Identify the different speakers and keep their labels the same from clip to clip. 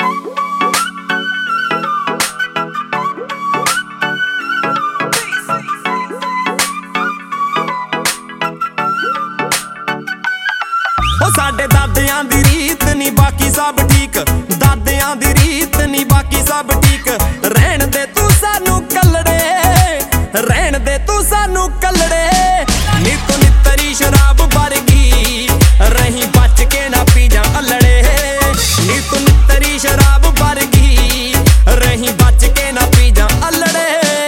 Speaker 1: साडे दादियां दी रीत नी बाकी सब ठीक, दादियां दी रीत नी बाकी सब ठीक। रहन दे तू सानू कलड़े, रहन दे तू सानू कलड़े। नी तू नितरी शराब वर्गी रही बच के ना पी जा अल्लड़े। नी तू नितरी शराब वर्गी रही बच के ना पी जा अल्लड़े।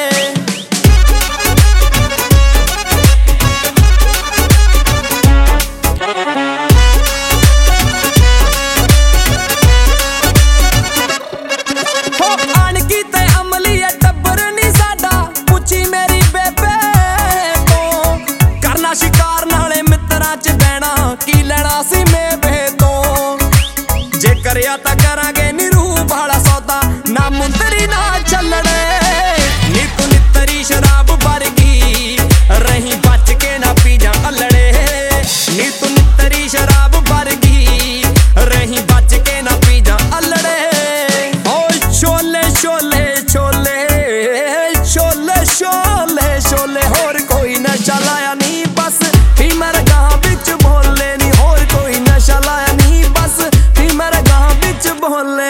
Speaker 1: शिकार नाले मित्रा च बहना की लेना सी मेवे तो। जे करया तां करांगे नी रूह भाला सौदा, ना मुंदरी ना चलड़े। नी तू नितरी शराब वर्गी रही बच के ना पी जा अल्लड़े। नी तू नितरी शराब वर्गी रही बच के ना पी जा अल्लड़े। ओ छोले छोले छोले छोले छोले छोले होर कोई नशा लाया नी बस ही मेरे गाह बिच बोले नी। होर कोई नशा लाया नी बस ही मेरे गाह बिच बोले।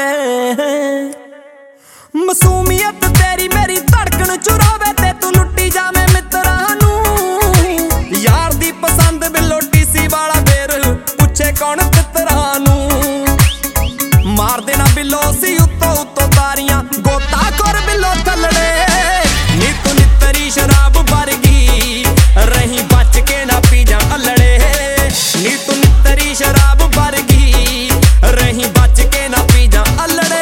Speaker 1: मासूमियत तेरी मेरी धड़कन चुरावे ते तू लुट्टी जावे मित्रा नू। यार दी पसंद बिलो टीसी वाला बेर पुछे कौन तितरा नू। मार देना बिलो सी उत्तो उत्तो तारियां गोता कर बिलो थलड़े। नी तू नितरी शराब वर्गी रही बच के ना पी जा अल्लड़े। नी तू नितरी शराब वर्गी रही बच के ना पी जा अल्लड़े।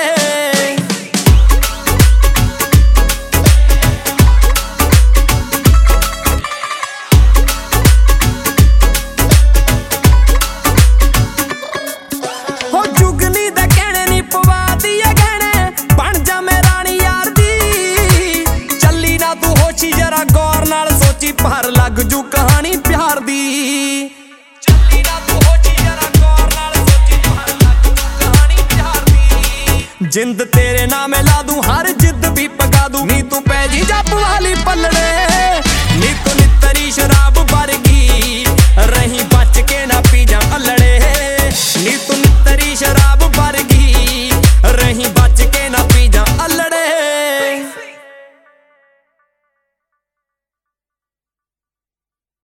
Speaker 1: हो जुगनी दे कहने नी पवा दिए गहने बन जा मैं रानी यार दी। चली ना तू होशी जरा गौर नाल सोची पर लग जू कहानी प्यार दी। चली ना तू होशी जरा गौर नाल सोची पर लग जू कहानी प्यार दी। जिंद तेरे नाम ला दूं हर जिद भी पका दूं। नी तू पै जी जप वाली पलड़े। नी तू नितरी शराब वर्गी